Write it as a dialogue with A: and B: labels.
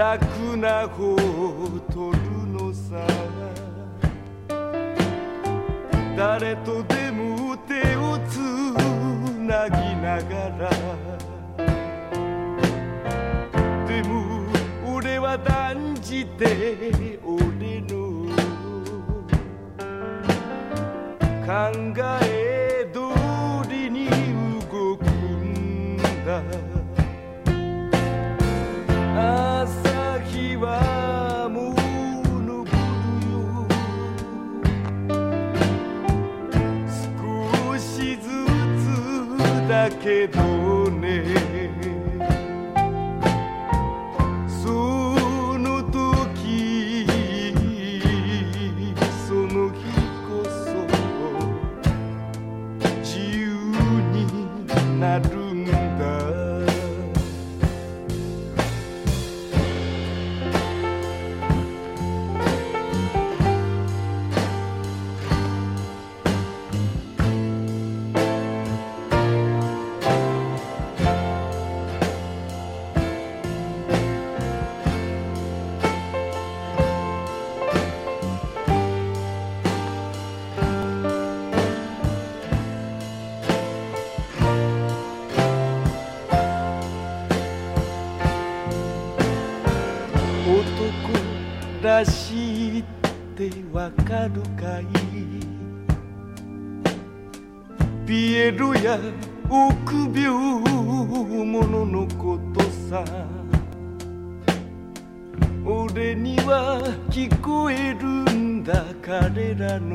A: 楽な方を取るのさ。誰とでも手をつなぎながら、でも俺は断じて俺の考え通りに動くんだ。朝日はもう昇るよ、少しずつだけどね。その時その日こそ自由になるんだ。男らしいってわかるかい。ピエロや臆病者のことさ。俺には聞こえるんだ彼らの